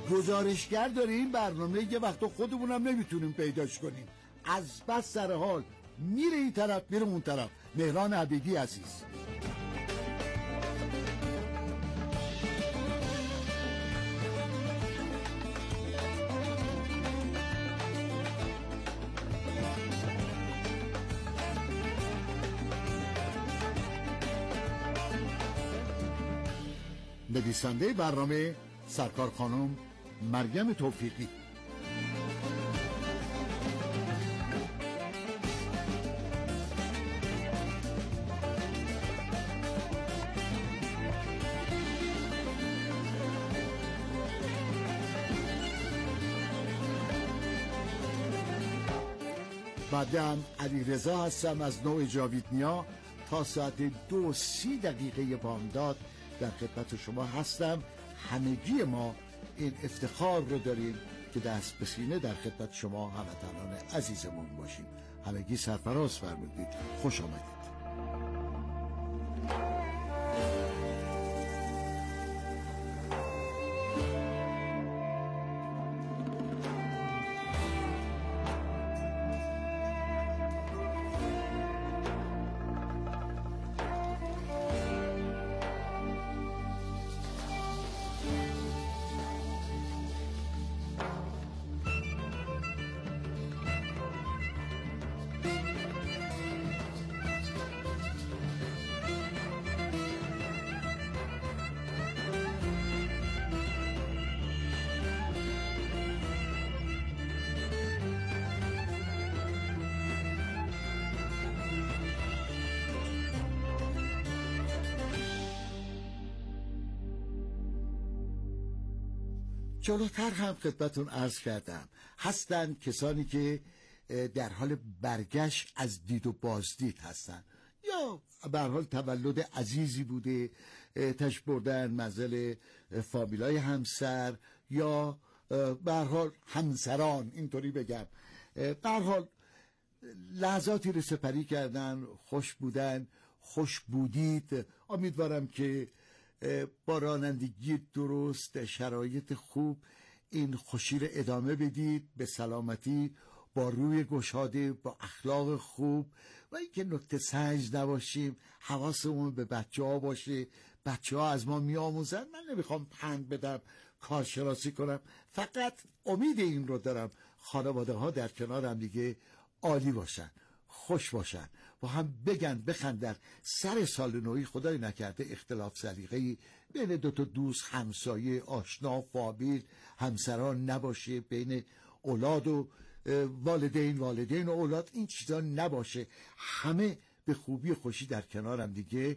گزارشگر داره این برنامه، یه وقتا خودمونم نمیتونیم پیداش کنیم، از بس سر حال میره این طرف میره اون طرف. مهران عبیدی عزیز. نویسنده برنامه سرکار خانم مریم توفیقی. بعدم علیرضا هستم از نوع جاویدنیا. تا ساعت 2:30 بامداد در خدمت شما هستم. همگی ما این افتخار رو داریم که دست به سینه در خدمت شما هموطنان عزیزمون باشیم. همگی سرفراز فرمودید، خوش آمدید. جلوتر هم خدمتون عرض کردم هستن کسانی که در حال برگشت از دید و بازدید هستن، یا به هر حال تولد عزیزی بوده تشریف بردن منزل فامیلای همسر، یا به هر حال همسران اینطوری بگم، به هر حال لحظاتی رو سپری کردن، خوش بودن، خوش بودید. امیدوارم که با رانندگی درست، شرایط خوب این خوشی رو ادامه بدید، به سلامتی، با روی گشاده، با اخلاق خوب، و اینکه نکته سنج نباشیم، حواسمون به بچه ها باشه. بچه ها از ما می آموزن. من نمیخوام پند بدم، کارشناسی کنم، فقط امید این رو دارم خانواده ها در کنار هم دیگه عالی باشن، خوش باشن، با هم بگن بخندن. سر سال نوی خدای نکرده اختلاف سلیقه‌ای بین دو تا دوست، همسایه، آشنا، فامیل، همسران نباشه، بین اولاد و والدین و اولاد این چیزا نباشه. همه به خوبی خوشی در کنار هم دیگه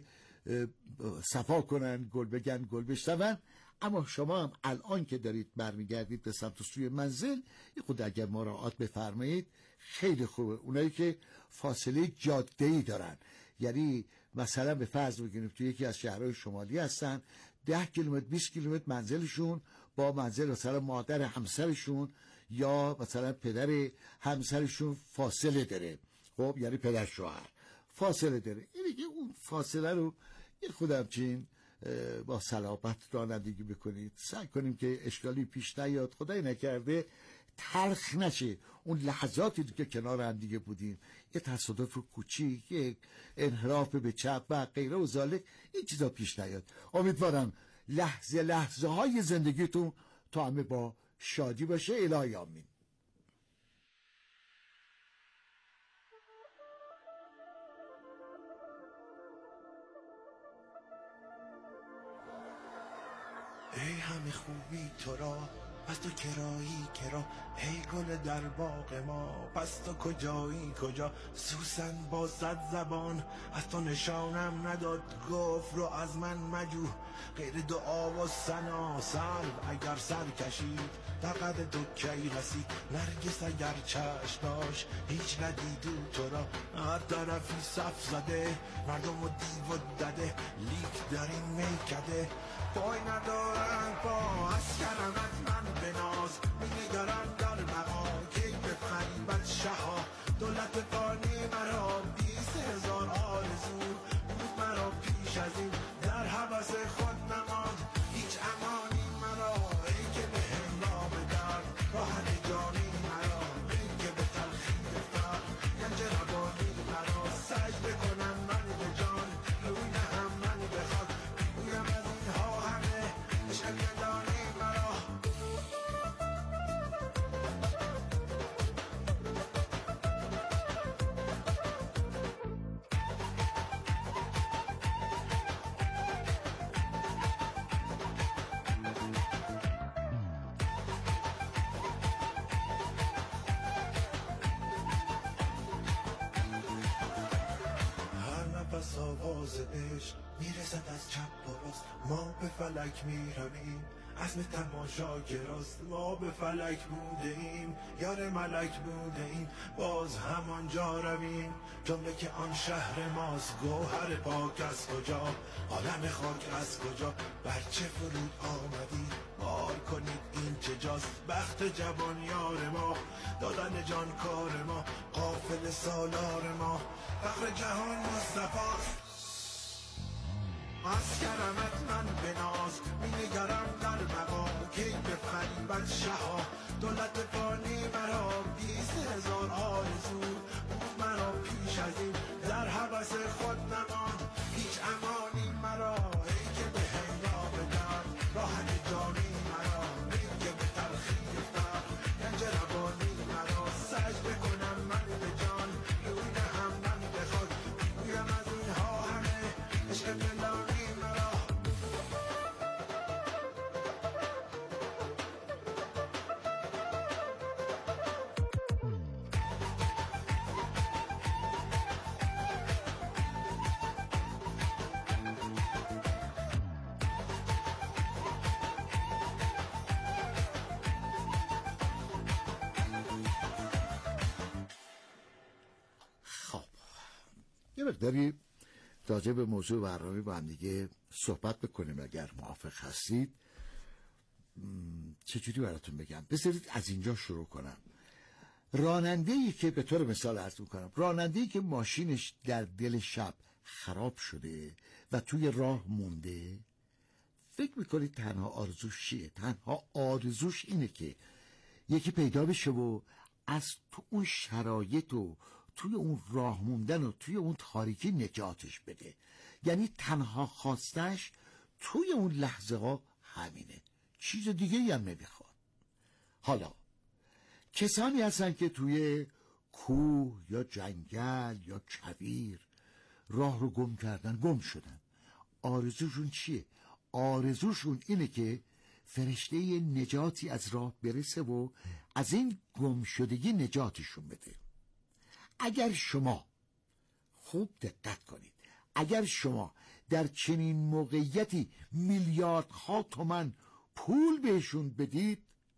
صفا کنن، گل بگن، گل بشنون. اما شما هم الان که دارید برمیگردید به سمت سوی منزل، یه خود اگر مراعات بفرمایید خیلی خوبه. اونایی که فاصله جاده‌ای دارن، یعنی مثلا به فرض بگیریم توی یکی از شهرهای شمالی هستن، 10 کیلومتر 20 کیلومتر منزلشون با منزل مثلا مادر همسرشون یا مثلا پدر همسرشون فاصله داره، خب یعنی پدر شوهر فاصله داره، اینه که اون فاصله رو یه خود همچین با صلابت رانندگی بکنید. سعی کنیم که اشکالی پیش نیاد، خدای نکرده تلخ نشه اون لحظاتی که کنار هم دیگه بودیم، یه تصادف کوچیک، یک انحراف به چپ و غیره و ذالک، این چیزا پیش نیاد. امیدوارم لحظه های زندگیتون تا همه با شادی باشه. الهی آمین. ای همه خوبی تو را، پس تو کرایی کرا، ای گل در باغ ما، پس تو کجایی کجا. سوسن با 100 زبان از تو نشانم نداد، گفت رو از من مجو غیر دعا و ثنا. سلب اگر سر کشید در قد تو کی رسید، نرگس اگر چشم داشت هیچ ندیدو تو را. هر طرفی صف زده مردم و دیو و دده، لیک در این میکده پای ندارن پا. از کرمت من بناز میگرم در مقا، کی بفریبت شها دولت فانی مرا. 20,000 آرزو بود مرا پیش از این، در حوث خود نماد هیچ امانی مرا. ای که به همراه پرواز عشق میرسد از چپ و راست، ما به فلک میرویم عزم تماشاگراست. ما به فلک بوده ایم یار ملک بوده ایم، باز همانجا رویم جمله که آن شهر ماست. گوهر پاک از کجا، عالم خاک از کجا، بر چه فرود آمدی بار کنید این چه جاست. بخت جوان یار ما، دادن جان کار ما، قافل سالار ما، فخر جهان مصطفی. از کرمت من بناز می‌نگرم در مقام، کی بفریبد شها دولت فانی مرا. 20,000 آرزو بود مرا پیش از این، در هوس خود نماند هیچ امانی مرا. ای که به هنگام درد راحت جانی مرا، ای که به تلخی فقر گنج روانی مرا. سجده کنم من به جان، روی نهم من به خود، گویم از اینها همه عشق فلانی. یه مقداری راجع به موضوع برنامه با هم دیگه صحبت بکنیم اگر موافق هستید. چجوری براتون بگم؟ بذارید از اینجا شروع کنم. راننده‌ای که به طور مثال عرض می‌کنم، راننده‌ای که ماشینش در دل شب خراب شده و توی راه مونده، فکر میکنید تنها آرزوش چیه؟ تنها آرزوش اینه که یکی پیدا بشه و از تو اون شرایط و توی اون راه موندن و توی اون تاریکی نجاتش بده. یعنی تنها خواستش توی اون لحظه ها همینه، چیز دیگه هم نمیخواد. حالا کسانی هستن که توی کوه یا جنگل یا کویر راه رو گم کردن، گم شدن. آرزوشون چیه؟ آرزوشون اینه که فرشته نجاتی از راه برسه و از این گم شدگی نجاتشون بده. اگر شما خوب دقت کنید، اگر شما در چنین موقعیتی میلیاردها تومان پول بهشون بدید،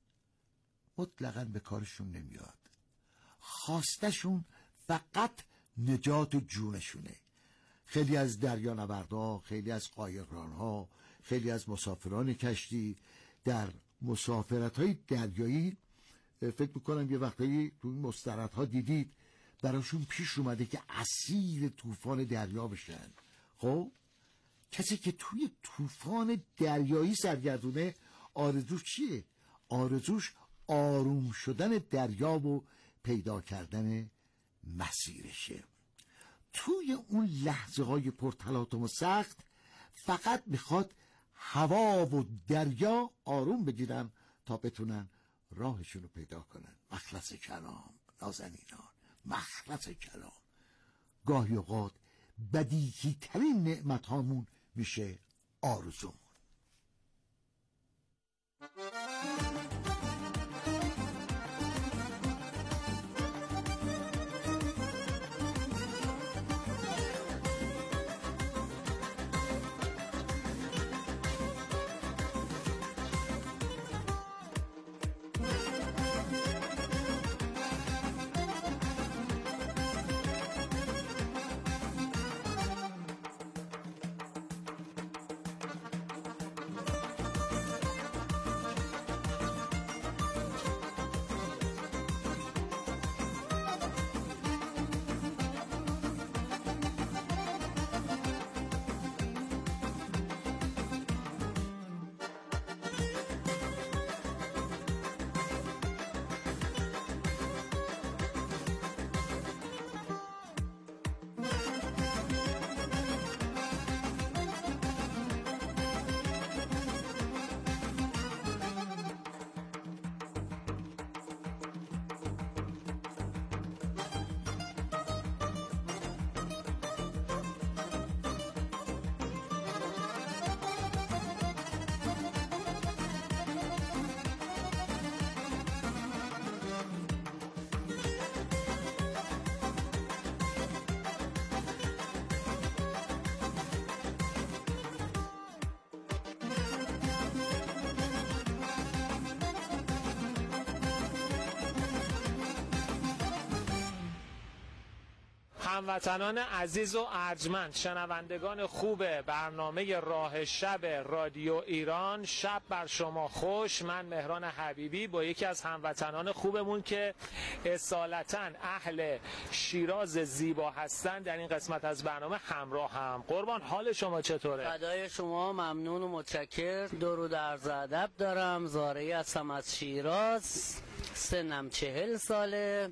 مطلقاً به کارشون نمیاد. خواستشون فقط نجات جونشونه. خیلی از دریانوردها، خیلی از قایقرانها، خیلی از مسافران کشتی در مسافرت‌های دریایی، فکر میکنم یه وقتایی تو این مستندها دیدید براشون پیش اومده که اسیر طوفان دریا بشن. خب کسی که توی طوفان دریایی سرگردونه، آرزوش چیه؟ آرزوش آروم شدن دریا و پیدا کردن مسیرشه. توی اون لحظه های پرتلاطم و سخت فقط میخواد هوا و دریا آروم بگیرن تا بتونن راهشون رو پیدا کنن. مخلص کلام نازنینان، مخلص کلام. گاهی اوقات بدیهی ترین نعمت هامون میشه آرزومون. هموطنان عزیز و ارجمند، شنوندگان خوب برنامه راه شب رادیو ایران، شب بر شما خوش. من مهران حبیبی با یکی از هموطنان خوبمون که اصالتاً اهل شیراز زیبا هستن در این قسمت از برنامه همراه هم. قربان، حال شما چطوره؟ فدای شما، ممنون و متشکر. درود و عرض ادب دارم. زارعی هستم از شیراز، سنم 40 ساله،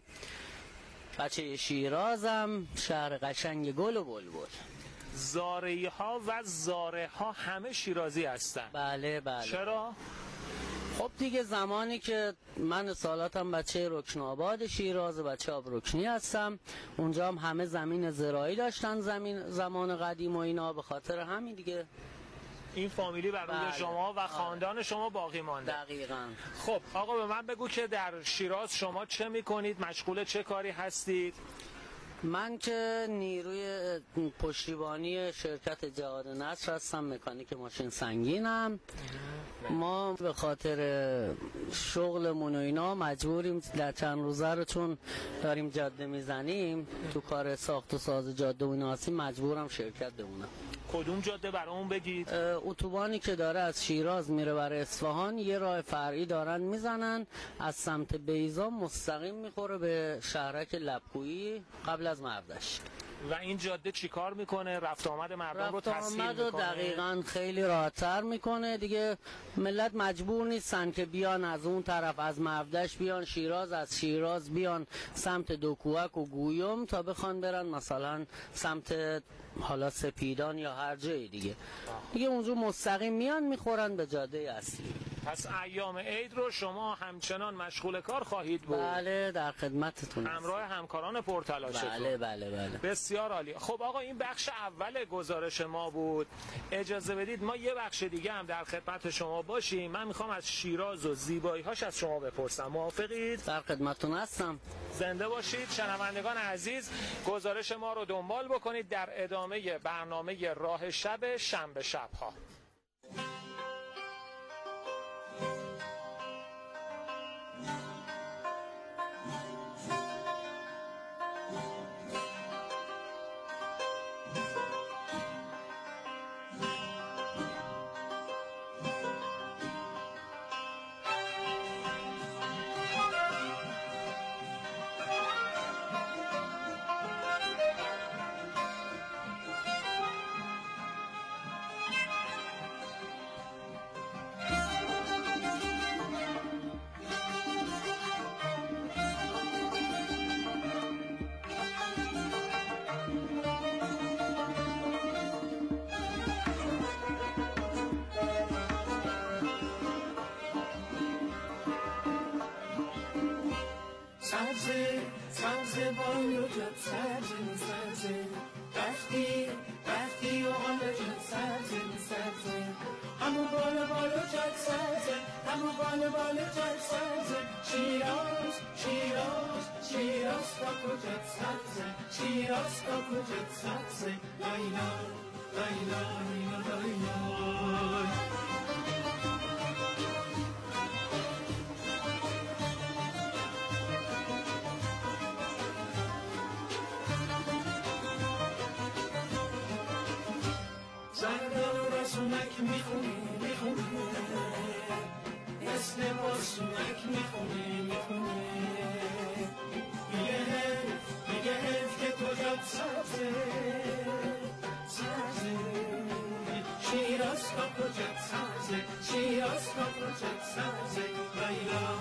بچه شیرازم، شهر قشنگ گل و بلبل. زارعی ها و زاره ها همه شیرازی هستن؟ بله بله. چرا؟ خب دیگه زمانی که من سالاتم بچه رکناباد شیراز، بچه آب رکنی هستم، اونجا هم همه زمین زراعی داشتن، زمان قدیم و اینا، به خاطر همین دیگه این فامیلی بر روی شما و خاندان شما باقی مانده. دقیقاً. خب آقا به من بگو که در شیراز شما چه میکنید؟ مشغول چه کاری هستید؟ من که نیروی پشتیبانی شرکت جهاد نصر هستم، مکانیک ماشین سنگینم. ما به خاطر شغلمون و اینا مجبوریم در چند روزه رو، چون داریم جاده میزنیم، تو کار ساخت و ساز جاده و اینا هستیم، مجبورم شرکت بمونم. کدوم جاده برامون بگید؟ اتوبانی که داره از شیراز میره برای اصفهان، یه راه فرعی دارن میزنن از سمت بیضا، مستقیم میخوره به شهرک لبکویی قبل از مردش. و این جاده چی کار میکنه؟ رفت آمد مردم رو تسهیل میکنه؟ دقیقاً خیلی راحت‌تر میکنه دیگه. ملت مجبور نیستن که بیان از اون طرف از مردش بیان شیراز، از شیراز بیان سمت دوکوهک و گویم تا بخوان برن مثلا سمت حالا سپیدان یا هر جای دیگه اونجا مستقیم میان میخورن به جاده اصلی. پس ایام عید رو شما همچنان مشغول کار خواهید بود؟ بله، در خدمتتون، همراه همکاران پرتلاشتون. بله بله بله. بسیار عالی. خب آقا، این بخش اول گزارش ما بود. اجازه بدید ما یه بخش دیگه هم در خدمت شما باشیم. من میخوام از شیراز و زیبایی‌هاش از شما بپرسم. موافقید؟ در خدمتتون هستم. زنده باشید. شنوندگان عزیز، گزارش ما رو دنبال بکنید در ادامه برنامه راه شب شنبه شب‌ها. سبزه بالا جد سبزه وقتی و حالا جد سبزه همون بالا جد سبزه همون بالا جد سبزه شیراز تا کجد سبزه شیراز تا کجد سبزه لایلا سونک میخونه مثل ما سونک میخونه میگه حیف که کجا سبزه شیراز تا کجا سبزه لیلا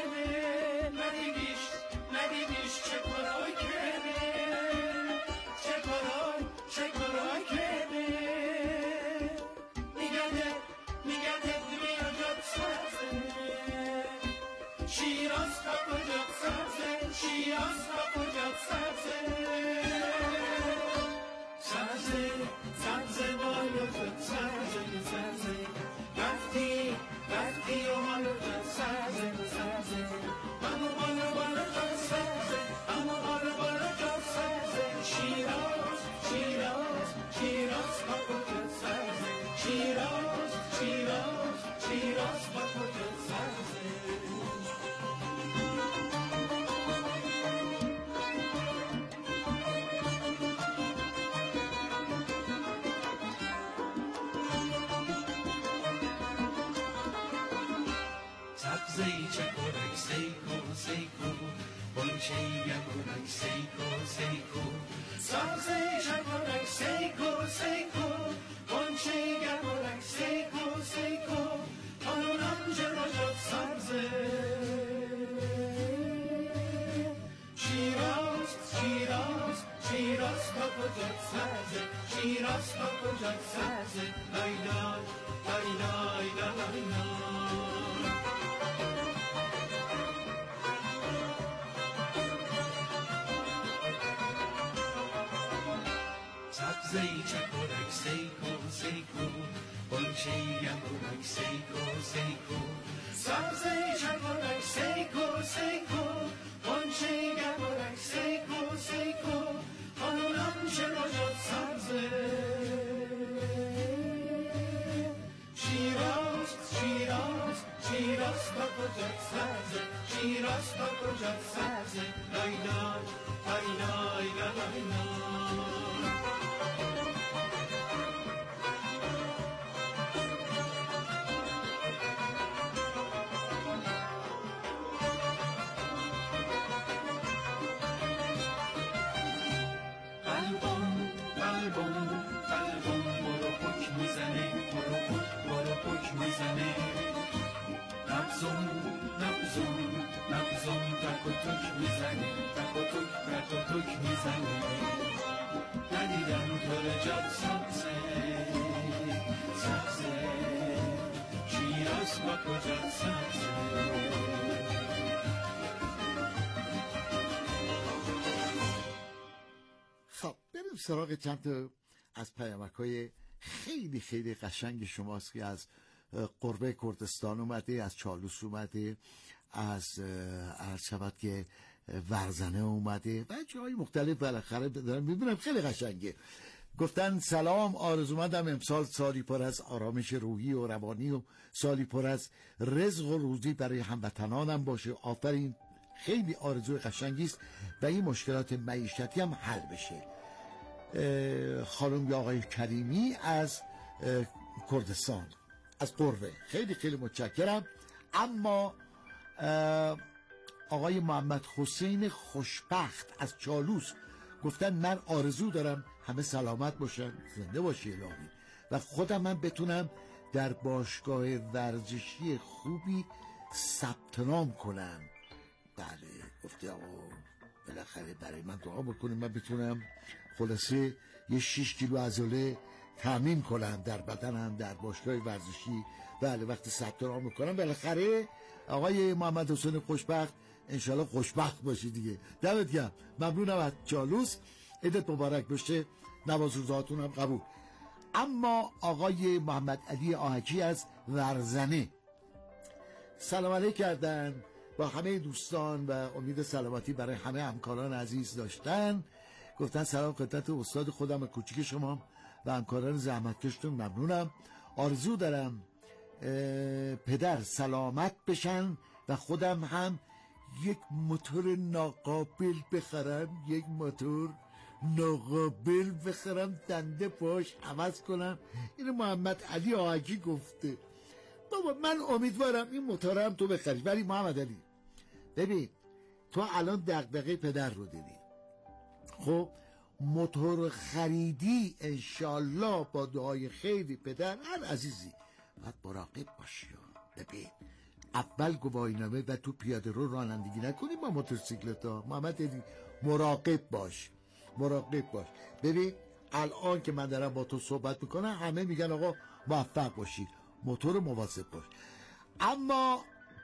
چه سبزی چکونک سیکو سیکو بلچه یکونک سیکو سیکو سبزی چکونک سیکو سیکو بلچه یکونک سیکو سیکو آنونم چرا شد سبزه شیراز شیراز شیراز با کجات سبزه شیراز با کجات سبزه لای لای لای لای لای لای سبزی چکونک سیکو سیکو بلچه یکونک سیکو سیکو سبزی چکونک سیکو سیکو بلچه یکونک سیکو سیکو آنونم چرا شد سبزه شیراز شیراز شیراز با کجات سبزه شیراز با کجات سبزه لای لای لای لای لای لای ندیدم تو جاد سبزه سبزه شیراز با کجات سبزه خب بریم سراغ چند تا از پیامک‌های خیلی خیلی قشنگ شماست که از قربه کردستان اومده، از چالوس اومده، از عرض شود که ورزنه اومده و جای مختلف. بالاخره دارم میبینم خیلی قشنگه. گفتن سلام، آرزومندم امسال سالی پر از آرامش روحی و روانی و سالی پر از رزق و روزی برای هموطنانم باشه. آفرین، خیلی آرزوی قشنگی است و این مشکلات معیشتی هم حل بشه. خانم یا آقای کریمی از کردستان، از قربه، خیلی خیلی متشکرم. اما آقای محمد حسین خوشبخت از چالوس گفتن من آرزو دارم همه سلامت باشن، زنده باشی الهی، و خودم من بتونم در باشگاه ورزشی خوبی ثبت نام کنم. بله گفته آقا بالاخره برای من دعا بکنیم من بتونم خلاصه یه 6 کیلو عضله تامین کنم در بدنم در باشگاه ورزشی. بله وقتی ثبت نام میکنم بالاخره آقای محمد حسین خوشبخت انشالله خوشبخت باشی دیگه. دمت گرم، ممنونم از چالوس، عیدت مبارک بشه، نواز روزهاتون هم قبول. اما آقای محمد علی آهکی از ورزنه سلام علیک کردن با همه دوستان و امید سلامتی برای همه همکاران عزیز داشتن. گفتن سلام خدمت استاد خودم کوچیک شما و همکاران زحمتکشتون، ممنونم. آرزو دارم پدر سلامت بشن و خودم هم یک موتور ناقابل بخرم، یک موتور ناقابل بخرم، دنده پاش عوض کنم. اینو محمد علی آهکی گفته. بابا من امیدوارم این موتورم تو بخری. ولی محمد علی ببین تو الان دغدغه پدر رو داری، خب موتور خریدی انشالله با دعای خیلی پدر هر عزیزی باید مراقب باشی. ببین اول گواهینامه و تو پیاده رو رانندگی نکنی با موتورسیکلت ها. محمد علی مراقب باش، مراقب باش. ببین الان که من دارم با تو صحبت میکنم همه میگن آقا موفق باشی، موتور مواظب باش. اما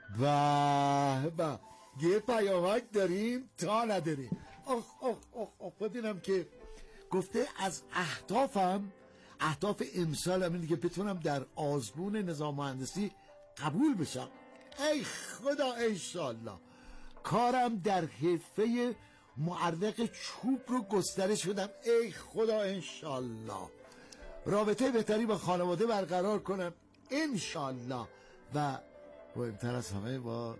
یه پیامک داریم تا نداریم. ببینم که گفته از اهداف امسال هم اینه که بتونم در آزمون نظام مهندسی قبول بشم. ای خدا انشالله کارم در حرفه معرق چوب رو گسترش بدم. ای خدا انشالله رابطه بهتری با خانواده برقرار کنم انشالله و مهمتر از همه با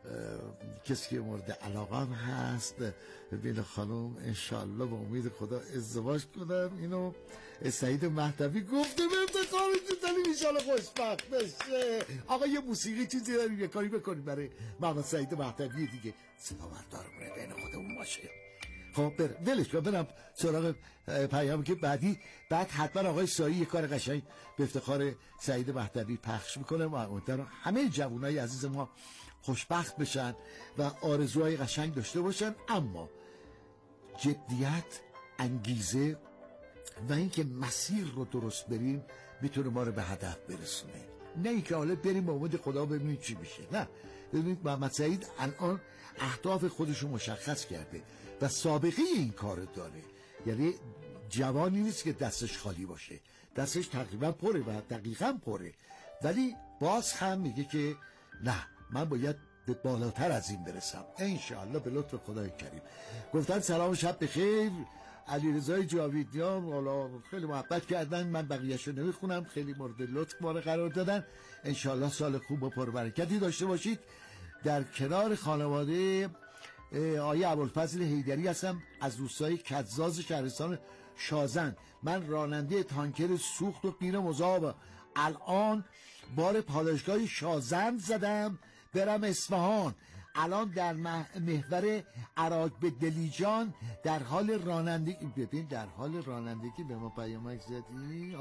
کسی که مورد علاقه هست بین خانم انشالله با امید خدا ازدواج کنم. اینو سعید مهدوی گفته به افتخارش دلی انشالله خوشبخت بشه. آقا یه موسیقی چیزی داریم یه کاری بکنیم برای محمد سعید مهدوی دیگه، صدا بردارمونه بین خودمون باشه. خب ولش کن برم سراغ پیامی که بعد حتما آقای سایی یه کار قشنگ به افتخار سعید مهدوی پخش میکنه و امیدوارم همه جوانای عزیز ما خوشبخت بشن و آرزوهای قشنگ داشته باشن، اما جدیت، انگیزه و اینکه مسیر رو درست بریم میتونه ما رو به هدف برسونه، نه اینکه حالا بریم با امید خدا ببینیم چی میشه. نه، ببینید محمد سعید الان اهداف خودش رو مشخص کرده و سابقه این کار داره، یعنی جوانی نیست که دستش خالی باشه، دستش تقریبا پره و دقیقا پره، ولی باز هم میگه که نه، من باید به بالاتر از این برسم انشاءالله به لطف خدای کریم. گفتن سلام و شب بخیر. علیرضای جاویدیان والا خیلی محبت کردن، من بقیه‌شو نمیخونم، خیلی مورد لطف ما رو قرار دادن. انشاءالله سال خوب و پربرکتی داشته باشید. در کنار خانواده آیه ابوالفضل حیدری هستم از روستای کدزاز شهرستان شازن. من راننده تانکر سوخت و قیر مذاب، الان بار پالایشگاه شازن زدم برم اصفهان. الان در محور عراق به دلیجان در حال رانندگی. ببین در حال رانندگی به ما پیامک زدی.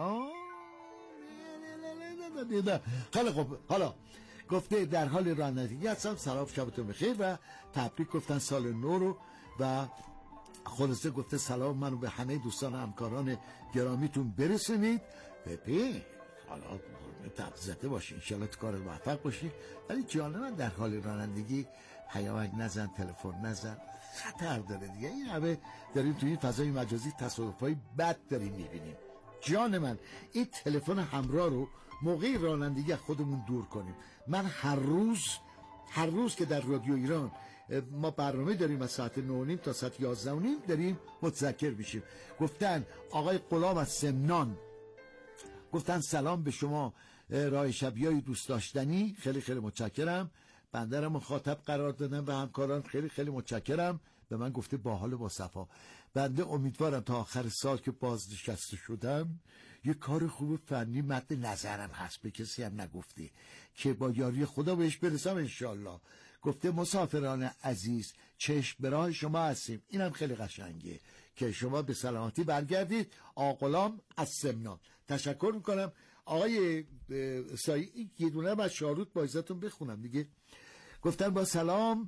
خیلی خوب، حالا گفته در حال رانندگی هستم، سلام شبتون بخیر و تبریک گفتن سال نو رو و خلاصه گفته سلام منو به همه دوستان و همکاران گرامیتون برسونید. ببین حالا تبزده باشی انشالله تو کار موفق باشی، ولی جانم در حال رانندگی پیامک نزن، تلفن نزن، خطر داره دیگه. این همه داریم توی این فضای مجازی تصادفای بد داریم میبینیم. جان من این تلفن همراه رو موقع رانندگی خودمون دور کنیم. من هر روز که در رادیو ایران ما برنامه داریم از ساعت 9:30 تا ساعت 11:30 داریم متذکر میشیم. گفتن آقای غلام از سمنان گفتن سلام به شما راه شبیای دوست داشتنی، خیلی خیلی متشکرم. بنده را مخاطب قرار دادن و همکاران خیلی خیلی متشکرم. به من گفته با حال با صفا. بنده امیدوارم تا آخر سال که بازنشسته شدم یه کار خوب فنی مد نظرم هست، به کسی هم نگفته، که با یاری خدا بهش برسم انشالله. گفته مسافران عزیز چشم به راه شما هستیم. اینم خیلی قشنگه که شما به سلامتی برگردید. آقا غلام از سمنان تشکر میکنم. آقای سایی یه دونه از شاروت با عزتون بخونم دیگه. گفتن با سلام،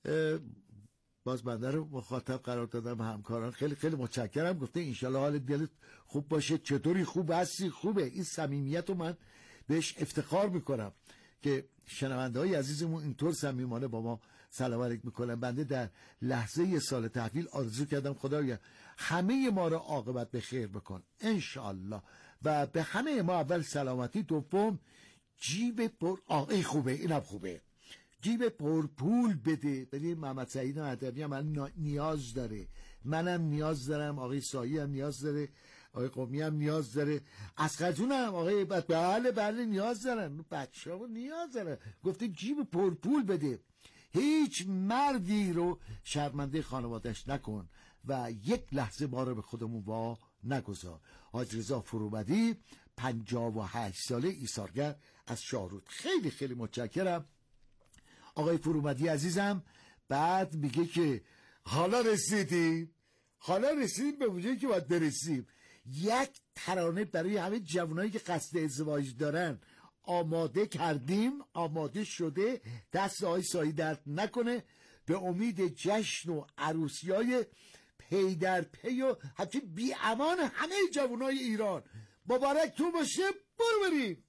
باز بنده رو مخاطب قرار دادم و همکاران خیلی خیلی متشکرم. گفته انشالله حال دلت خوب باشه. چطوری خوب هستی؟ خوبه. این صمیمیت رو من بهش افتخار میکنم که شنونده های عزیزمون اینطور صمیمانه با ما سلام علیک میکنن. بنده در لحظه یه سال تحویل آرزو کردم خدایا همه ما رو عاقبت به خیر بکن انشالله و به همه ما اول سلامتی، دوم جیب پر خوبه، اینم خوبه، جیب پر پول بده. ببین محمد سعید مهدوی هم نیاز داره، منم نیاز دارم، آقای سایی هم نیاز داره، آقای قومی هم نیاز داره، اصغر جون هم آقای بله نیاز دارن، بچه‌ها نیاز دارن. گفته جیب پر پول بده. هیچ مردی رو شرمنده خانوادش نکن و یک لحظه ما رو به خودمون وا نگذار. حاج رضا فرومدی 58 ساله ایثارگر از شاروت. خیلی خیلی متشکرم آقای فرومدی عزیزم. بعد میگه که حالا رسیدیم به اونجایی که باید برسیم. یک ترانه برای همه جوانایی که قصد ازدواج دارن آماده کردیم، آماده شده، دست آقای سایی درد نکنه، به امید جشن و عروسیای پی در پی و همچنین بی امان همه جوانای ایران. مبارک تو باشه. برو بریم.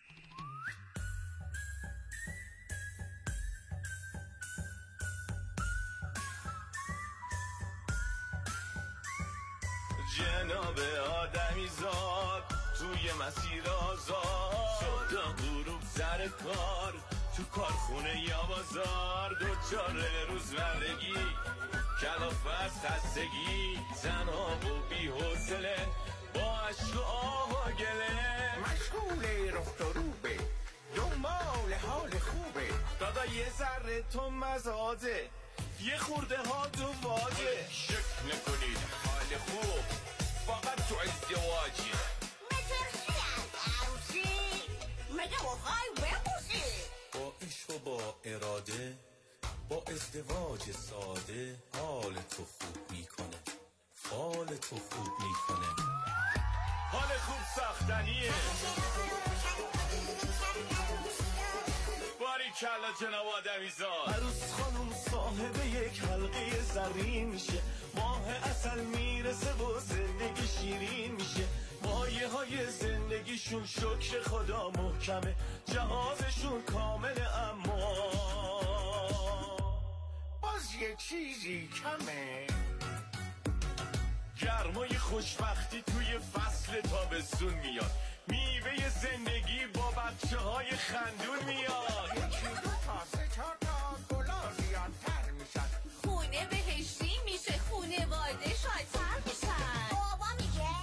جناب آدمی زاد توی مسیر آزاد شد تا غروب سر کار تو کارخونه یا بازار، دوچار روزمرگی کلاف از خستگی، تنها و بی حوصله با عشق و آه و گله، مشغول رفت و روبه دنبال حال خوبه، دادا یه ذره تو مزاده، یه خورده ها تو واجه. شک نکنید حال خوب فقط تو ازدواجه. مترسی از عروسی مگه بخوای ببوسی؟ با عشق و با اراده، با ازدواج ساده، حال تو خوب میکنه، حال تو خوب میکنه. حال خوب ساختنیه. باریکلا جناب آدمیزاد. عروس خانم صاحب یک حلقه زرین میشه، ماه عسل میرسه و زندگی شیرین میشه. مایه های زندگیشون شکر خدا محکمه، جهازشون کامله اما باز یه چیزی کمه. گرمای خوشبختی توی فصل تابستون میاد، میوه زندگی با بچه های خندون میاد. یکی دو تا سه چهار تا گلا زیادتر میشن، خونه بهشتی میشه، خونه واده شایدتر میشن. بابا میگه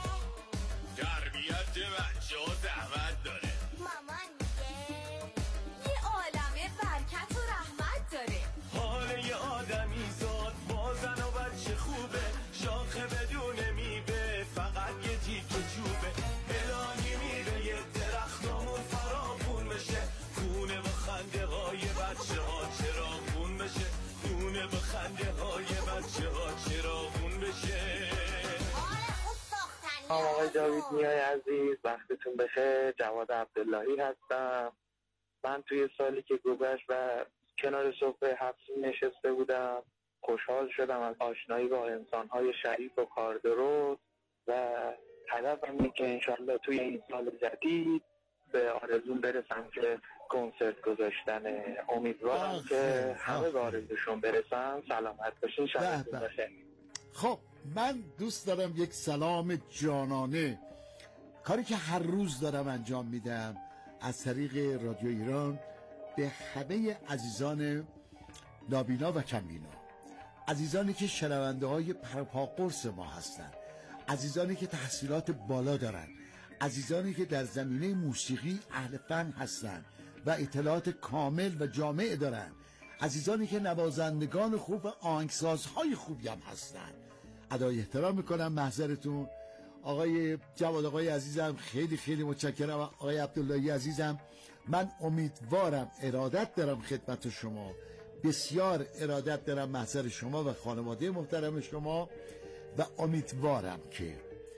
تربیت بچه ها زحمت داره. مامان میگه یه عالمه برکت و رحمت داره. حال یه آدمی زاد با زن و بچه خوبه، شاخه بدون میوه فقط یه تیکه چوبه. الهی میوه یه درختامون فراخون بشه، خونه و خنده های بچه ها چرا خون بشه، خونه و خنده های بچه ها چرا خون بشه. حال خوب ساختنی. آقای جاوید نیای عزیز، وقتتون بخیر. جواد عبداللهی هستم. من توی سالی که گذشت و کنار سفره حفظی نشسته بودم، خوشحال شدم از آشنایی با انسان‌های شریف و کاردرست و هدفم اینه که انشالله توی این سال جدید به آرزون برسم که کنسرت گذاشتنه. امیدوارم که همه به آرزوشون برسن. سلامت باشین. شبتون بخیر. خب من دوست دارم یک سلام جانانه، کاری که هر روز دارم انجام میدم از طریق رادیو ایران، به همه عزیزان نابینا و کمبینا، عزیزانی که شنونده های پرپاقرص ما هستند، عزیزانی که تحصیلات بالا دارن، عزیزانی که در زمینه موسیقی اهل فن هستند و اطلاعات کامل و جامع دارن، عزیزانی که نوازندگان خوب و آهنگسازهای خوبی هم هستند. ادای احترام میکنم محضرتون. آقای جواد، آقای عزیزم، خیلی خیلی متشکرم. آقای عبداللهی عزیزم، من امیدوارم، ارادت دارم خدمت شما، بسیار ارادت دارم محضر شما و خانواده محترم شما و امیدوارم که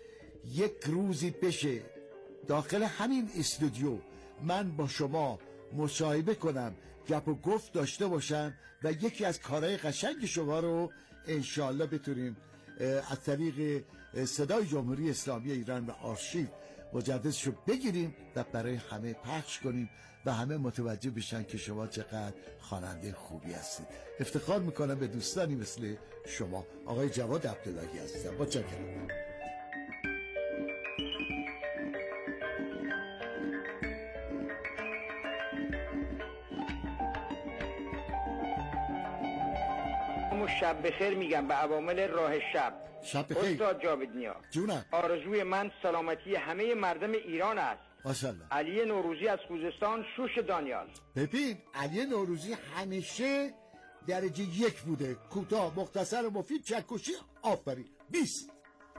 یک روزی بشه داخل همین استودیو من با شما مصاحبه کنم، گپ و گفت داشته باشم و یکی از کارهای قشنگ شما رو انشالله بتونیم از طریق صدای جمهوری اسلامی ایران و آرشیو مجددش رو بگیریم و برای همه پخش کنیم و همه متوجه بشن که شما چقدر خواننده خوبی هستید. افتخار میکنم به دوستانی مثل شما. آقای جواد عبداللهی عزیزم، متشکرم. شب بخیر میگم به عوامل راه شب. شب بخیر استاد جاوید نیا. جونم. آرزوی من سلامتی همه مردم ایران است. ماشاءالله. علی نوروزی از خوزستان، شوش دانیال. ببین علی نوروزی همیشه درجه 1 بوده، کوتاه، مختصر و مفید، چکشی. آفرین. 20.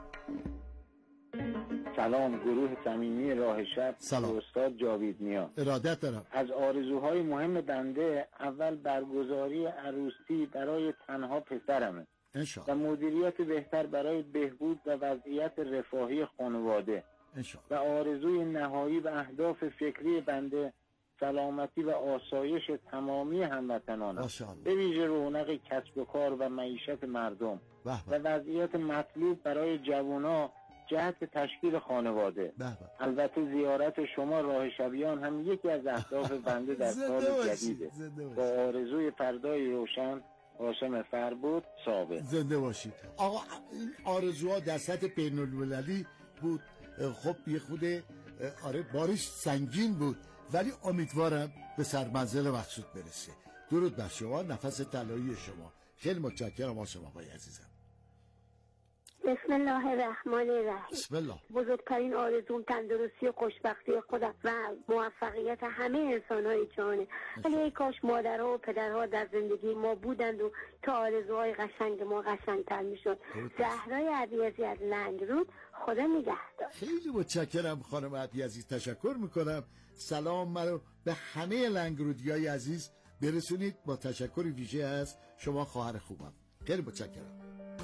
سلام گروه صمیمی راه شب. سلام استاد جاوید نیا. ارادت دارم. از آرزوهای مهم بنده اول برگزاری عروسی برای تنها پسرمه انشاءالله. و مدیریت بهتر برای بهبود و وضعیت رفاهی خانواده انشاءالله. و آرزوی نهایی و اهداف فکری بنده سلامتی و آسایش تمامی هموطنان است، به ویژه رونق کسب و کار و معیشت مردم و وضعیت مطلوب برای جوانان جهت تشکیل خانواده. البته زیارت شما راه شبیان هم یکی از اهداف بنده در سال جدیده. با آرزوی فردای روشن، هاشم فربود، ثابت. زنده باشید. آقا این آرزوها در سطح بین‌المللی بود، خب یه خود آره بارش سنگین بود، ولی امیدوارم به سرمنزل مقصود برسه. درود بر شما، نفس طلایی شما. خیلی متشکرم از شما آقای عزیزم. بسم الله الرحمن الرحیم. بسم الله. بزرگترین آرزوم تندرستی و خوشبختی خودم و موفقیت همه انسان‌های جهانه. ولی ای کاش مادرها و پدرها در زندگی ما بودند و تا آرزوهای قشنگ ما قشنگتر میشد. زهرای عبیضی از لنگرود، خدا نگهدار. خیلی متشکرم خانم عبیضی، تشکر میکنم. سلام منو به همه لنگرودیای عزیز برسونید. با تشکر ویژه از شما خواهر خوبم. خیلی متشکرم.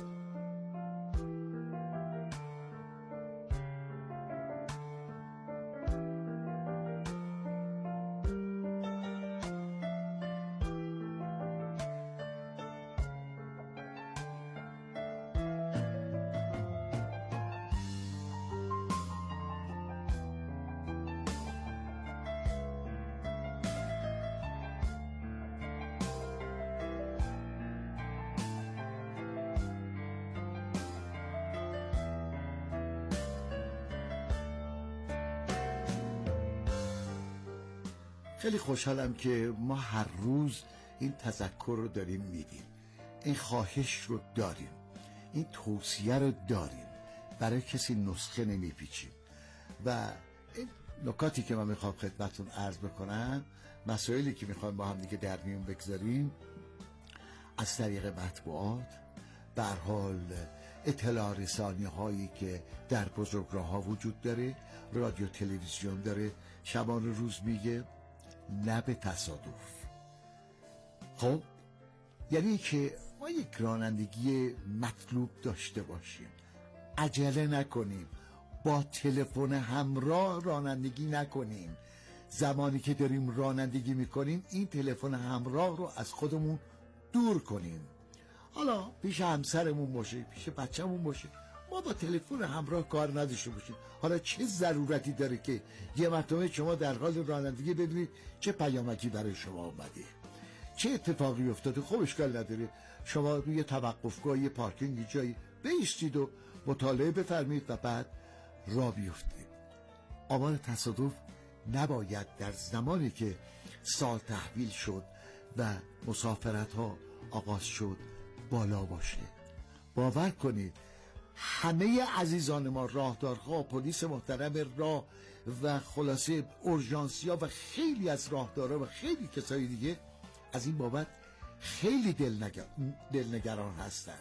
خیلی خوشحالم که ما هر روز این تذکر رو داریم میدیم، این خواهش رو داریم، این توصیه رو داریم، برای کسی نسخه نمیپیچیم. و این نکاتی که من میخوام خدمتون عرض بکنم، مسائلی که میخوام با هم دیگه در میون بگذاریم، از طریق مطبوعات، به هر حال اطلاع رسانی هایی که در بزرگراه ها وجود داره، رادیو تلویزیون داره شبان روز میگه، نه به تصادف. خب یعنی که ما یک رانندگی مطلوب داشته باشیم، عجله نکنیم، با تلفن همراه رانندگی نکنیم. زمانی که داریم رانندگی میکنیم این تلفن همراه رو از خودمون دور کنیم. حالا پیش همسرمون باشه، پیش بچه‌مون باشه، ما با تلفن همراه کار نداشته باشیم. حالا چه ضرورتی داره که یه مرتبه شما در حال رانندگی بدونید چه پیامکی برای شما اومده، چه اتفاقی افتاده؟ خب اشکال نداره شما روی توقفگاه، یه پارکینگ جایی بایستید و مطالعه بفرمایید و بعد راه بیفتید. آمار تصادف نباید در زمانی که سال تحویل شد و مسافرت ها آغاز شد بالا باشه. باور کنید همه عزیزان ما، راهدارها، پلیس محترم راه و خلاصه اورژانسیا و خیلی از راهدارا و خیلی کسای دیگه از این بابت خیلی دلنگران هستن،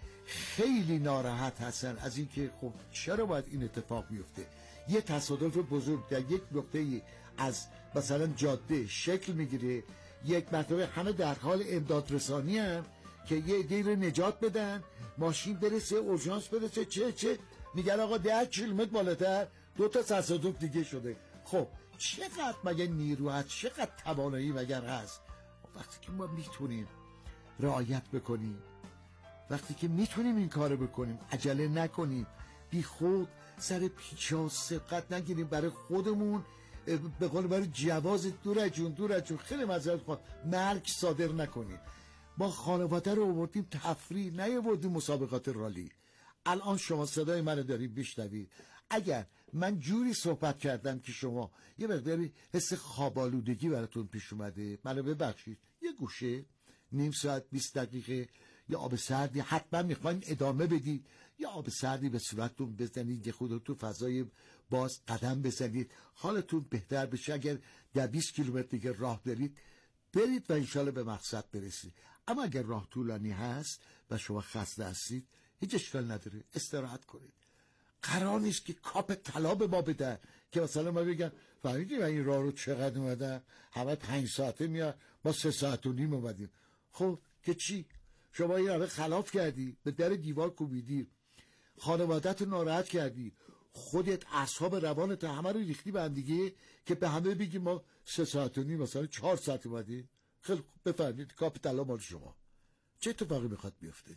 خیلی ناراحت هستن از اینکه خب چرا باید این اتفاق بیفته. یه تصادف بزرگ در یک نقطه از مثلا جاده شکل میگیره، یک مرتبه همه در حال امداد رسانی هم که یه دیر نجات بدن، ماشین برسه، اورژانس برسه، چه میگن آقا 10 کیلومتر بالاتر 2 تا تصادف دیگه شده. خب چقدر مگه نیرو هست، چقدر توانایی مگر هست؟ وقتی که ما میتونیم رعایت بکنیم، وقتی که میتونیم این کارو بکنیم، عجله نکنیم، بی خود سر پیچا سبقت نگیریم برای خودمون، به قول برای جواز دور جون خیلی معذرت خواهم مرگ صادر نکنیم. ما خانواده رو آوردیم تفریح، نیاوردیم مسابقات رالی. الان شما صدای منو دارید بشنوید. اگر من جوری صحبت کردم که شما یه مقداری حس خوابالودگی براتون پیش اومده، منو ببخشید. یه گوشه نیم ساعت 20 دقیقه یا آب سردی حتما میخواین ادامه بدید، یا آب سردی به صورتتون بزنید، یه خود تو فضای باز قدم بزنید، حالتون بهتر بشه. اگر در 20 کیلومتر دیگه راه دارید برید و انشالله به مقصد برسید. اما اگر راه طولانی هست و شما خسته هستید هیچ اشکال نداره، استراحت کنید. قرار نیست که کاپ طلا به ما بدن که مثلا ما بگن فهمیدی من این راه رو چقدر اومدم، همه 5 ساعته میاد، ما 3 ساعت و نیم اومدیم. خب که چی؟ شما این همه خلاف کردی، به در دیوار کوبیدی، خانوادت رو ناراحت کردی، خودت اعصاب روانت همه رو ریختی به هم دیگه که به همه بگی ما 3 ساعت و نیم مثلا 4 ساعت اومدیم. خیلی خوب، بفرمایید کاپ طلا مال شما. چه اتفاقی میخواد بیفته؟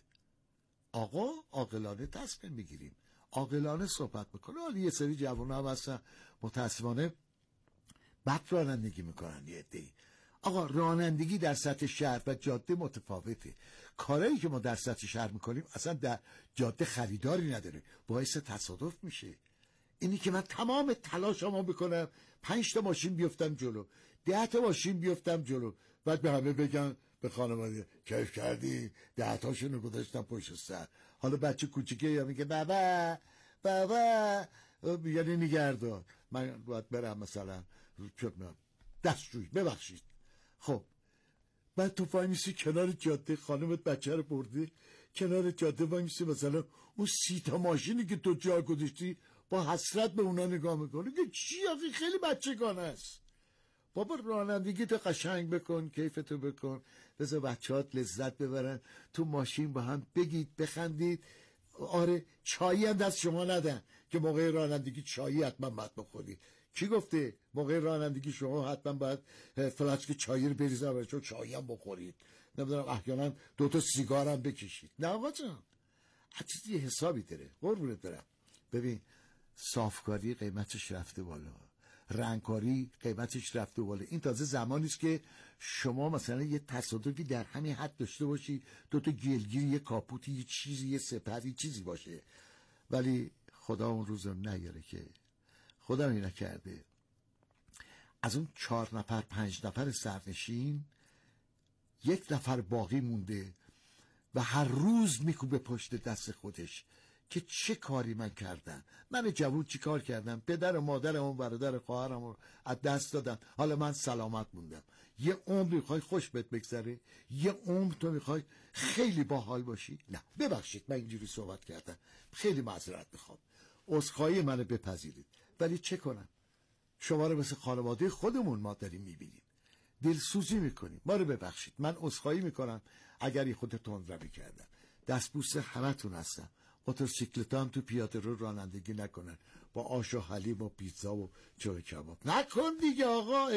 آقا عاقلانه تصمیم میگیریم، عاقلانه صحبت میکنه. حالا یه سری جوان هم هستن متاسفانه بد رانندگی میکنن. یه عده‌ای آقا رانندگی در سطح شهر و جاده متفاوته. کارهایی که ما در سطح شهر میکنیم اصلا در جاده خریداری نداره، باعث تصادف میشه. اینی که من تمام تلاشمو بکنم 5 تا ماشین بیفتم جلو، 10 تا ماشین بیفتم جلو، بعد به همه بگم به خانواده کیف کردی؟ 10 تاشونو گذاشتم پشت سر. حالا بچه کوچیکه یا میگه بابا یعنی نگهدار، من باید برم مثلا دستشویی، ببخشید. خب بعد تو وای میسی کنار جاده، خانمت بچه رو برده کنار جاده، وای میسی مثلا اون 30 تا ماشینی که تو جا گذاشتی با حسرت به اونا نگاه میکنه که چی آخه خیلی بچگانه است. بابا رانندگی تو قشنگ بکن، کیفتو بکن، بذار بچه‌هات لذت ببرن، تو ماشین با هم بگید بخندید. آره چایی هم دست شما ندن که موقع رانندگی چایی حتما باید بخورید. کی گفته موقع رانندگی شما حتما باید فلاسک چایی رو بریزن چون چایی هم بخورید؟ نمیدونم احیانا 2 تا سیگار هم بکشید. نه آقا جان، چیزی یه حسابی داره. قربونت برم. ببین صافکاری قیمتش رفته بالا، رنگکاری قیمتش رفته بالا. این تازه زمانی است که شما مثلا یه تصادفی در همین حد داشته باشی، 2 تا گلگیر، یه کاپوتی، یه چیزی، یه سپری چیزی باشه. ولی خدا اون روز نیاره که خدا می نکرده از اون 4 نفر 5 نفر سرنشین 1 نفر باقی مونده و هر روز میکوبه پشت دست خودش که چه کاری من کردم، من جوون چی کار کردم، پدر و مادرم و برادر خواهرم رو از دست دادم، حالا من سلامت موندم. یه عمر میخوای خوش بهت بگذره؟ یه عمر تو میخوای خیلی باحال باشی؟ نه ببخشید من اینجوری صحبت کردم، خیلی معذرت میخوام، عذرخواهی منو بپذیرید. ولی چه کنم، شما رو مثل خانواده خودمون ما داریم میبینیم، دلسوزی میکنیم، ما رو ببخشید. من عذرخواهی میکنم اگر این خود تندروی کردم، دستبوس همتون هستم. موتورسیکلتا هم تو پیاده رو رانندگی نکنن با آش و حلیم و پیتزا و چای کباب. نکن دیگه آقا.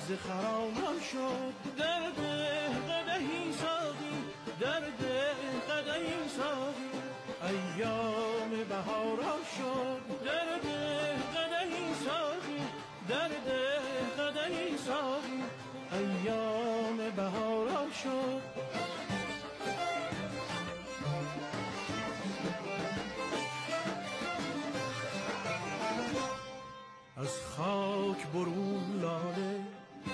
ز خرامان شد. درد قدحی ساقی، درد قدحی ساقی، ایام بهاران شد. درد قدحی ساقی، درد قدحی ساقی، ایام بهاران شد. از خاک برون لاله،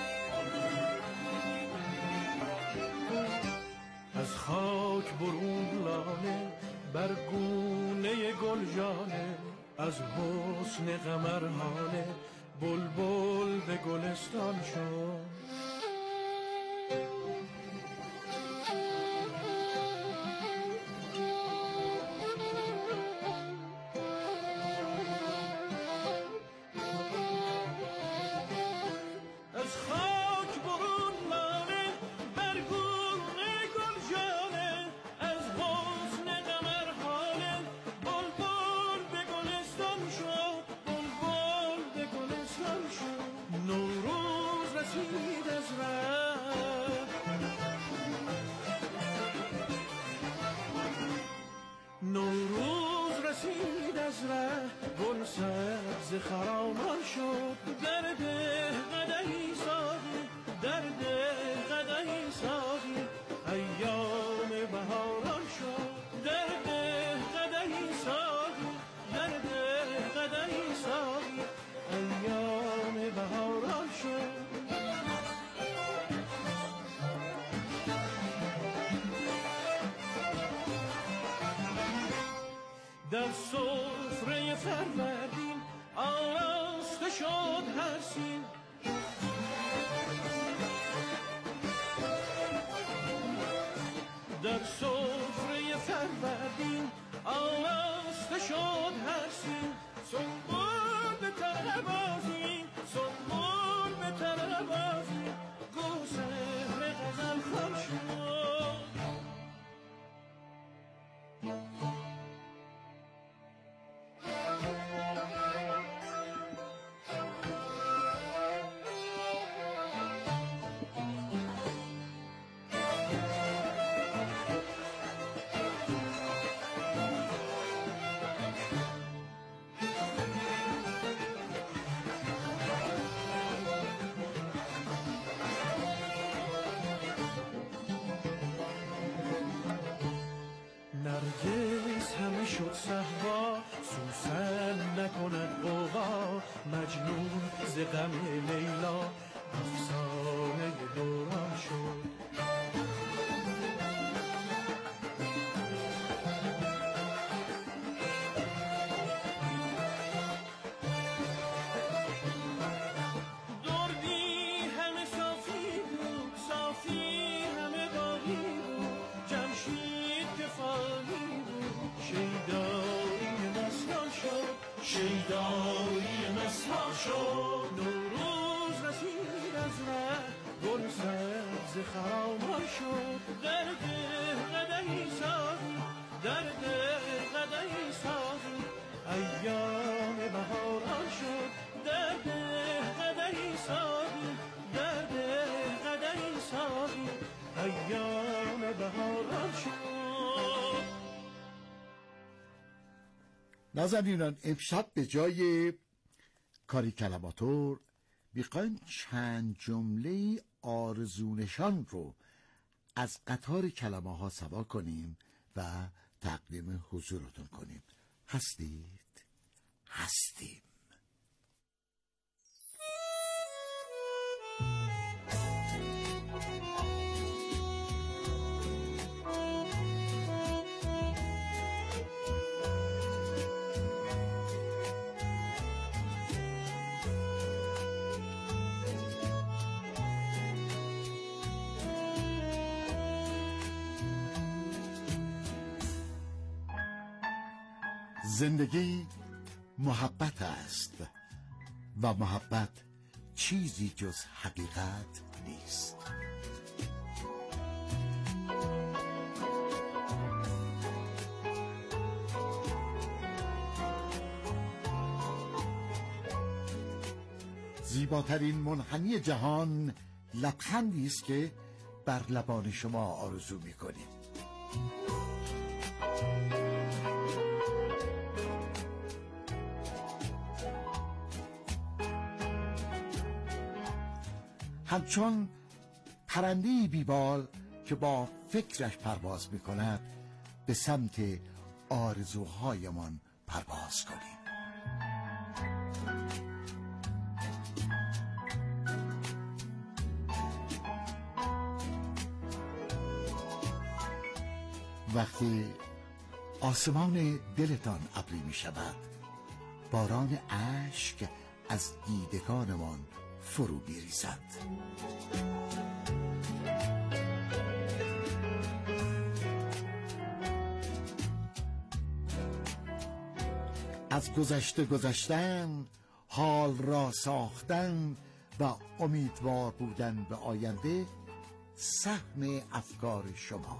از خاک برون لاله، بر گونه گل جانه، از حسن قمرهانه، بلبل به گلستان شد. نوروز رسید از ره، گل سبز خرامان شد. درد قدحی ساقی، درد قدحی ساقی، ایام بهاران شد. درد قدحی ساقی، درد قدحی ساقی، ایام بهاران شد. در سفره فروردین آراسته شد هر سین، در سفره فروردین آراسته شد هر سین. سنبول به طربازی، سنبول به طربازی، گوسفر غزل خوان شد. نرگس همه شد صهبا، سوسن نکند غوغا، مجنون ز غم لیلا، افسانه دوران شد. شیدایی مسحر شد. نوروز رسید از ره، گل سبز خرامان شد. درد قدحی ساقی، درد قدحی ساقی، ایام بهاران شد. درد قدحی ساقی، درد قدحی ساقی، ایام بهاران شد. نازنینان، امشب به جای کاری کلماتور میخوایم چند جمله آرزونشان رو از قطار کلمه ها سوا کنیم و تقدیم حضورتون کنیم. هستید؟ هستیم. زندگی محبت است و محبت چیزی جز حقیقت نیست. زیباترین منحنی جهان لبخندی است که بر لبان شما آرزو می‌کنیم. همچون پرنده‌ای بیبال که با فکرش پرواز می‌کند به سمت آرزوهایمان پرواز کنیم. وقتی آسمان دلتان ابری می شود، باران اشک از دیدگانمان فرو می‌ریزد. از گذشته گذشتن، حال را ساختن و امیدوار بودن به آینده سهم افکار شما.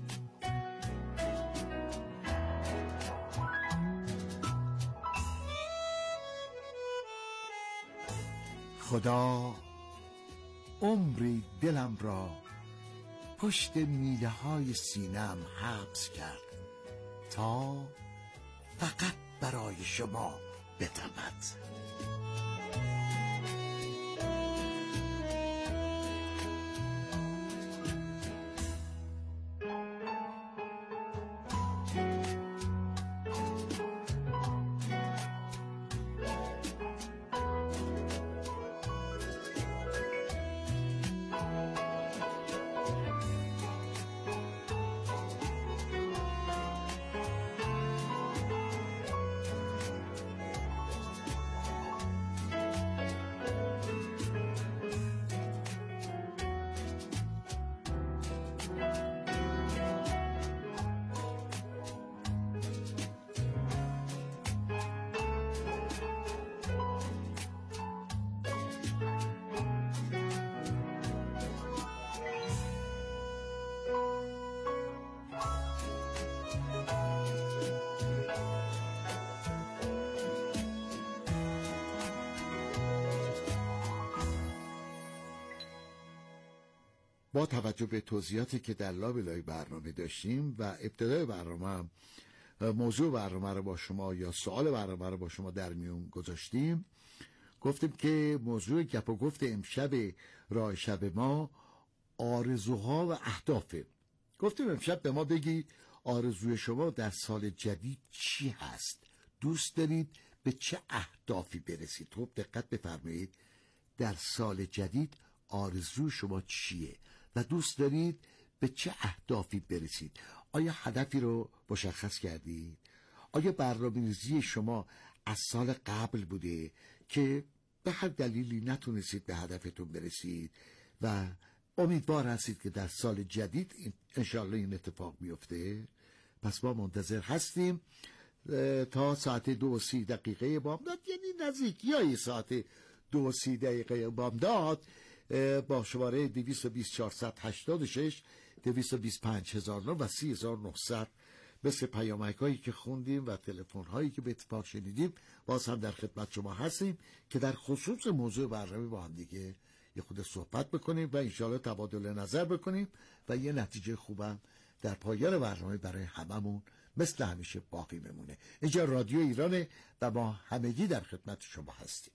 خدا عمری دلم را پشت میله های سینم حبس کرد تا فقط برای شما بتمد. با توجه به توضیحاتی که در لابلای برنامه داشتیم و ابتدای برنامه موضوع برنامه رو با شما یا سوال برنامه رو با شما در میون گذاشتیم، گفتیم که موضوع گپ و گفت امشب راه شب ما آرزوها و اهدافه. گفتیم امشب به ما بگید آرزوی شما در سال جدید چی هست؟ دوست دارید به چه اهدافی برسید؟ خوب دقت بفرمایید، در سال جدید آرزوی شما چیه و دوست دارید به چه اهدافی برسید؟ آیا هدفی رو مشخص کردید؟ آیا برنامه‌ریزی شما از سال قبل بوده که به هر دلیلی نتونستید به هدفتون برسید و امیدوار هستید که در سال جدید انشالله این اتفاق بیفته؟ پس ما منتظر هستیم تا ساعت 2:30 بامداد، یعنی نزدیکی ساعت 2:30 بامداد، با شماره 22486 225009 و 30900 مثل پیامک هایی که خوندیم و تلفن هایی که به اتفاق شنیدیم باز هم در خدمت شما هستیم که در خصوص موضوع برنامه با هم دیگه یه خود صحبت بکنیم و انشاءالله تبادل نظر بکنیم و یه نتیجه خوبم در پایان برنامه برای هممون مثل همیشه باقی بمونه. اینجا رادیو ایرانه و ما همگی در خدمت شما هستیم.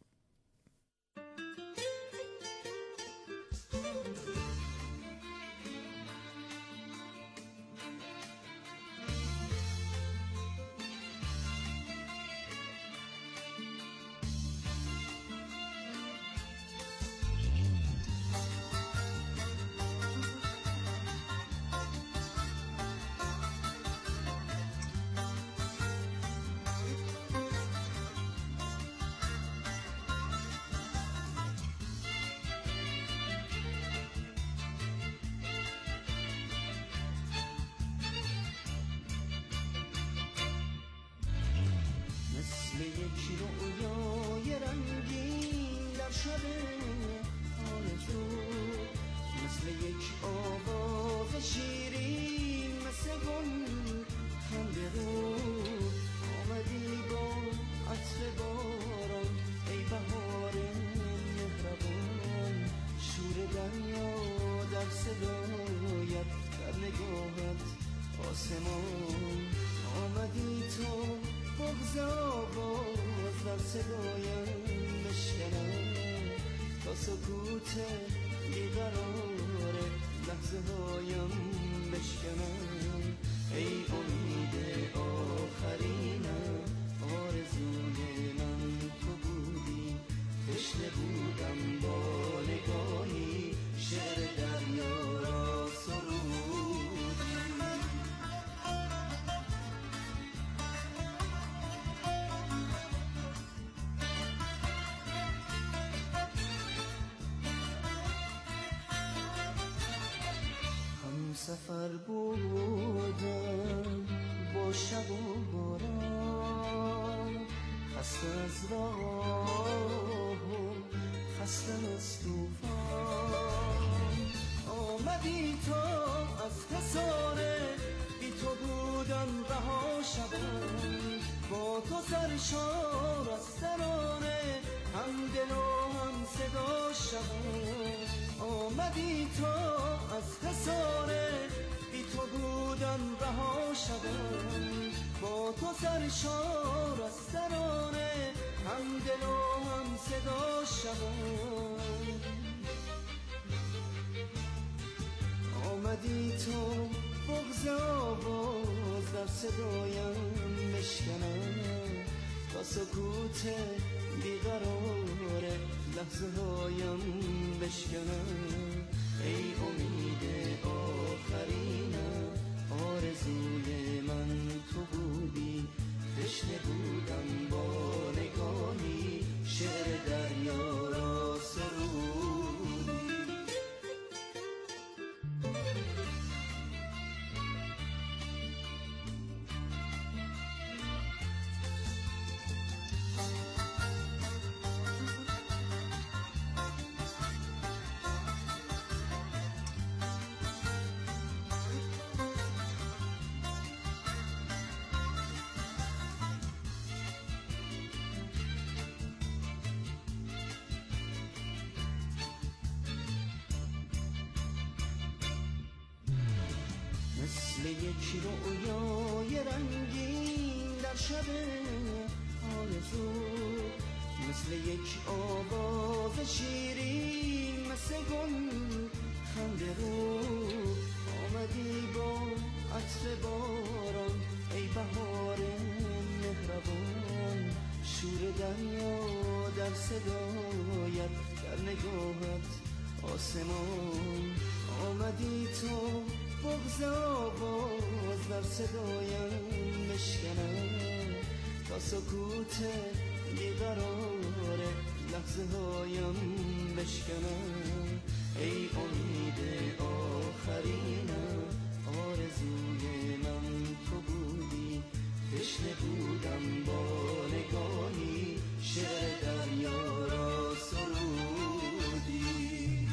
آسمان آمدی تو بغض آواز در صدایم بشکنم تا سکوت بیقرار لحظه هایم بشکنم ای امید آخرینم آرزوی من تو بودی تشنه بودم با نگاهی شعر دریا را سرودی هم سفر بودم با شب و باران خسته از راه و خسته از طوفان آمدی تا از خساره بی تو بودم رها شبان با تو سرشار از ترانه هم دل و هم صدا شبان آمدی تا از خساره بی تو بودم رها شبان با تو سرشار از ترانه هم دل و هم صدا شبان آمدی تو بغض آواز در صدایم بشکنم تا سکوت بیقرار لحظه هایم بشکنم ای امید آخرینم آرزوی من تو بودی تشنه بودم با نگاهی شعر دریا را سرودی مثل یک رویای رنگین در شب آرزو مثل یک آواز شیرین مثل گل خنده رو آمدی با عطر باران ای بهار مهربان شور دریا در صدایت در نگاهت آسمان آمدی تو بغض آواز در صدایم بشکنم تا سکوت بیقرار لحظه هایم بشکنم ای امید آخرینم آرزوی من تو بودی تشنه بودم با نگاهی شعر دریا را سرودی.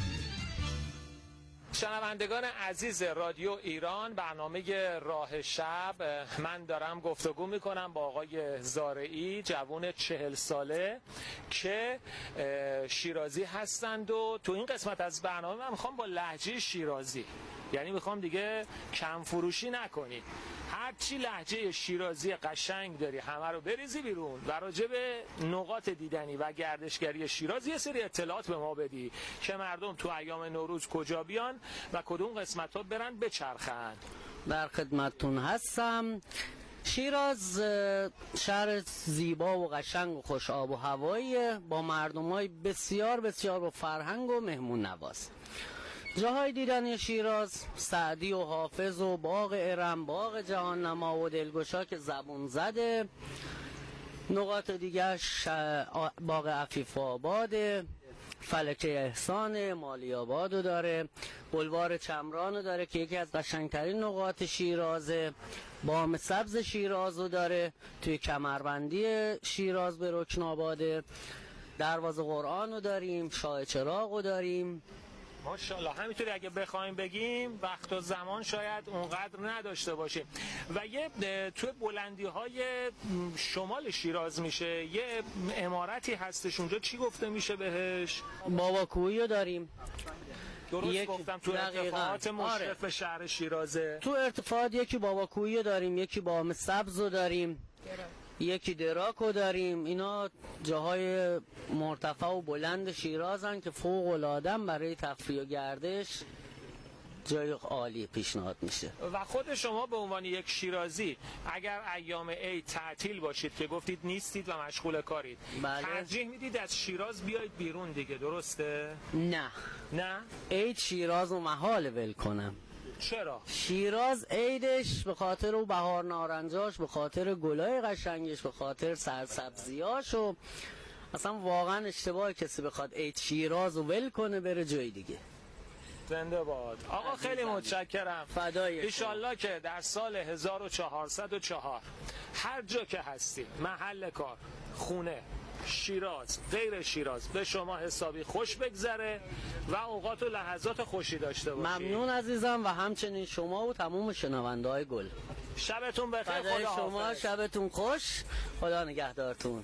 شنوندگان عزیز رادیو ایران، برنامه راه شب، من دارم گفتگو میکنم با آقای زارعی، جوان 40 ساله که شیرازی هستند و تو این قسمت از برنامه من میخوام با لهجه شیرازی، یعنی میخوام دیگه کم فروشی نکنی، هرچی لهجه شیرازی قشنگ داری همه رو بریزی بیرون و راجع به نقاط دیدنی و گردشگری شیراز یه سری اطلاعات به ما بدی که مردم تو ایام نوروز کجا بیان و کدوم قسمت ها برن بچرخن. در خدمتتون هستم. شیراز شهر زیبا و قشنگ و خوش آب و هوایی با مردمای بسیار بسیار با فرهنگ و مهمون نواز. جاهای دیدنی شیراز سعدی و حافظ و باغ ارم، باغ جهان نما و دلگشا که زبون زده. نقاط دیگه باغ عفیف آباد، فلکه احسان، مالی آبادو داره، بلوار چمرانو داره که یکی از قشنگترین نقاط شیرازه، بام سبز شیرازو داره توی کمربندی شیراز به رکن آباده، دروازه قرآنو داریم، شاه چراغو داریم. ماشاءالله. همینطوری اگه بخوایم بگیم وقت و زمان شاید اونقدر نداشته باشیم. و یه توی بلندی های شمال شیراز میشه یه عمارتی هستش اونجا، چی گفته میشه بهش؟ بابا کوهی رو داریم درست گفتم تو ارتفاعات مشرف به شهر شیرازه؟ تو ارتفاعات یکی باباکویی داریم، یکی بام سبز رو داریم، یکی دراکو داریم. اینا جاهای مرتفع و بلند شیرازن که فوق العاده برای تفریح و گردش جای عالی پیشنهاد میشه. و خود شما به عنوان یک شیرازی اگر ایام عید تعطیل باشید که گفتید نیستید و مشغول کارید، بله. ترجیح میدید از شیراز بیایید بیرون دیگه، درسته؟ نه عید شیراز رو محال ول کنم. چرا؟ شیراز عیدش به خاطر او بهار نارنجاش، به خاطر گلای قشنگش، به خاطر سرسبزیاش و اصلا واقعا اشتباه کسی بخواد عید شیراز رو ول کنه بره جای دیگه. زنده باد آقا، خیلی متشکرم. فدای انشالله که در سال 1404 هر جا که هستی، محل کار، خونه، شیراز، غیر شیراز، به شما حسابی خوش بگذره و اوقات و لحظات خوشی داشته باشی. ممنون عزیزم و همچنین شما و تمام شنونده‌های گل. شبتون بخیر. خدا شما شبتون خوش. خدا نگهدارتون.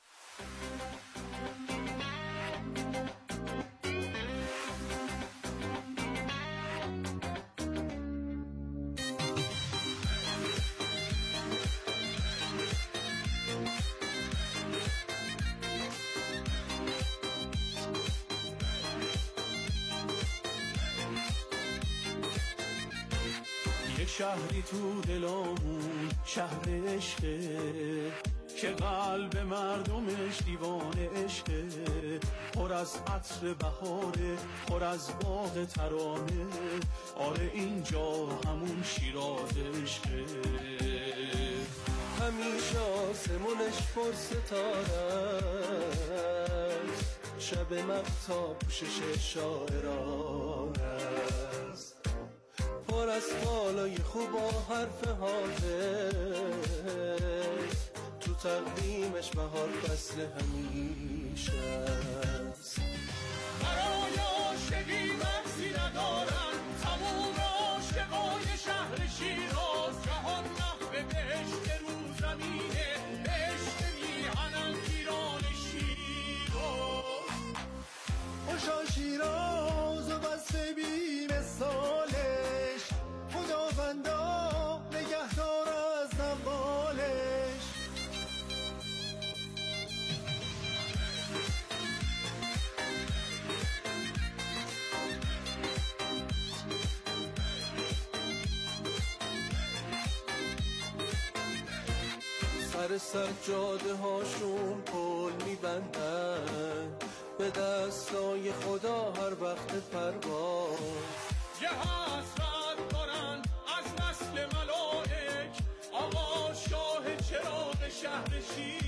شهری تو دلامون شهر عشقه که قلب مردمش دیوانه عشقه، پر از عطر بهاره، پر از باغ ترانه. آره اینجا همون شیراز عشقه. همیشه آسمونش پر ستاره، شب مهتاب پوشش شاعرانه، پر از بالای خوب و حرف حافظ، تو تقدیمش بهار فصل همیشه است. برای عاشقی مرزی ندارن تموم عاشقای شهر شیراز، جهان محو بهشت رو زمینه، بهشت میهنن ایران شیراز. خوشا شیراز و بس بیم سالش، خداوندا نگهدار از نوالش. سر جاده هاشون پل میبندن، به دستای خدا هر وقت پرواز. یه حسرت دارن از نسل ملائک، آقا شاه چراغ شهر شیر.